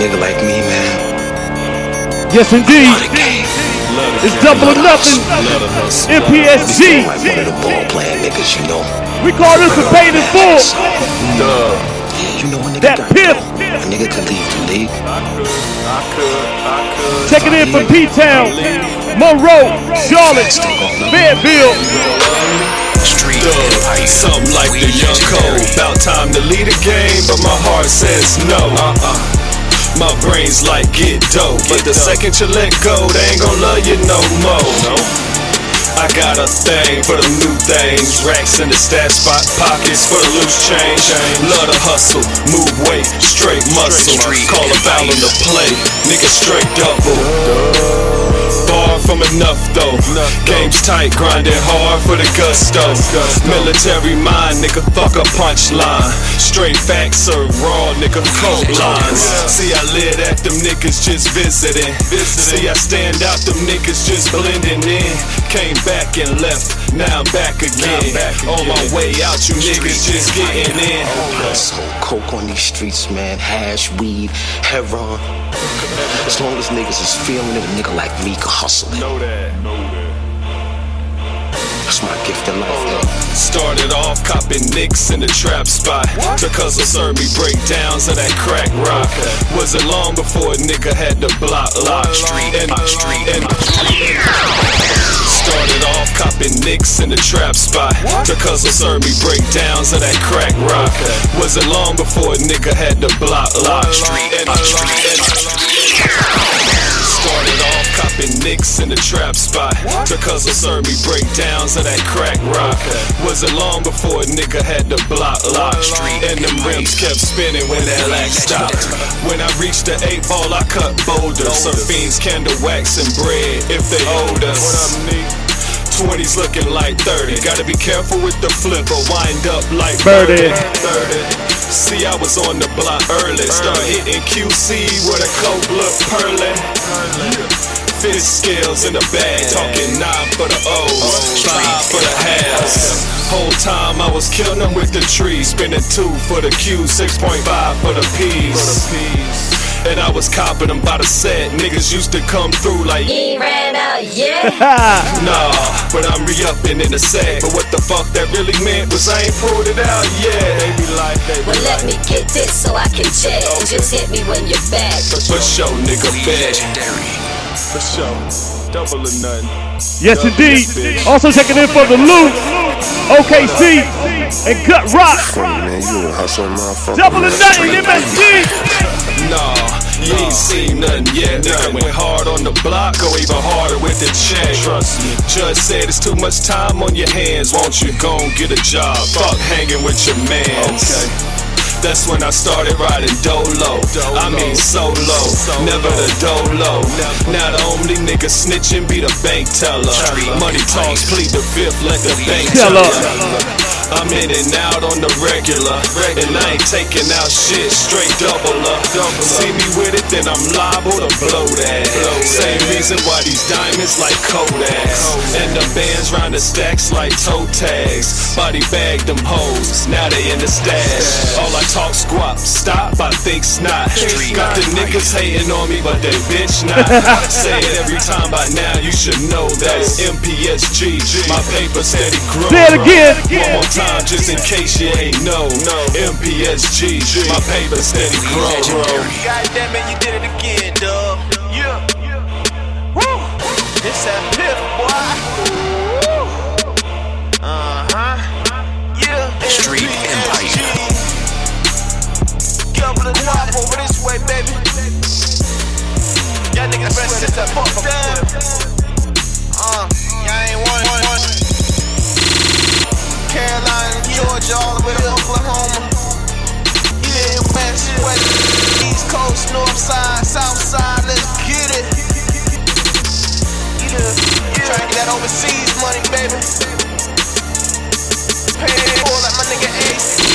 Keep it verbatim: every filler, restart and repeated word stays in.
nigga like me, man. Yes, indeed. It's double or nothing. M P S G. Like one of the ball playing niggas, you know. We call this a paid in full. Yeah, you know a nigga That got pimp. A nigga could leave the league. Check it in from P-Town, Monroe, Charlotte, Fayetteville. Street Empire. Something like the young code. About time to lead a game, but my heart says no. Uh-uh. My brain's like get dope, but the second you let go, they ain't gon' love you no more. I got a thing for the new things, racks in the stash spot, pockets for the loose change. Love to hustle, move weight, straight muscle. Call a foul on the play, nigga straight double. Far from enough though, game's tight, grinding hard for the gusto. Military mind, nigga, fuck a punchline. Straight facts serve raw, nigga, cold lines. See, I lit at them niggas just visiting. See, I stand out, them niggas just blending in. Came back and left, now I'm back again. On my way out, you niggas just getting in. So coke on these streets, man. Hash, weed, heroin. As long as niggas is feeling it, a nigga like me can hustle it. Know that, know that. That's my gift in life, man. Started off copping nicks in the trap spot. Because of served me breakdowns of that crack rock. Wasn't long before a nigga had the block locked. Street and street and started off copping nicks in the trap spot. Because of served me breakdowns of that crack rock. Wasn't long before a nigga had the block locked. Street and street and started off copping nicks in the trap spot. Because of served me breakdowns of that crack rock. Wasn't long before a nigga had the block locked. And them rims kept spinning when that lack stopped. When I reached the eight ball, I cut boulders. Some fiends candle wax and bread if they owed us. twenties looking like thirty. Gotta be careful with the flip or wind up like Birdie. See, I was on the block early. Start hitting Q C with a coke look pearly. Fish scales in the bag. Talking nine for the O's, five for the halves. Whole time I was killing them with the trees. Spinning two for the Q, six point five for the P's. And I was copping them by the set. Niggas used to come through like He ran out, yeah. nah, but I'm re-upping in the set. But what the fuck that really meant was I ain't pulled it out yet. They be like, they be Well, let me get this so I can check. Just hit me when you're back. for sure, nigga, bet. For sure, double or nothing. Yes, indeed. Also checking in for the loot, O K C, and Gut Rock. Man, you a hustle, motherfucker. Double or nothing, M S G. Nah, you ain't seen nothing yet. Nigga went hard on the block, go even harder with the check. Trust me. Judge said it's too much time on your hands. Won't you go and get a job? Fuck hanging with your mans. Okay. That's when I started riding dolo. I mean solo, never the dolo. Now the only nigga snitching be the bank teller. Money talks, plead the fifth, let the bank teller. I'm in and out on the regular, and I ain't taking out shit, straight double up. See me with it, then I'm liable to blow that. Same reason why these diamonds like Kodaks, and the bands round the stacks like toe tags. Body bag them hoes, now they in the stash. All I talk squat, stop, I think not. Got the niggas hating on me, but they bitch not. Say it every time by now, you should know that it's M P S G. My paper steady grow. Say it again. One more time, just in case you ain't know. M P S G, my paper steady grow. God damn it, you did it again, dog. Yeah. Woo. It's that piff, boy. Uh huh. Yeah. Street Empire. Governor Wop over this way, baby. Y'all niggas better sit that fuck down. Uh, y'all ain't want it. Carolina, Georgia, all the way to Oklahoma. Yeah, west, west, east coast, north side, south side, let's get it. Yeah, yeah. Trying to get that overseas money, baby. Pay for like my nigga Ace.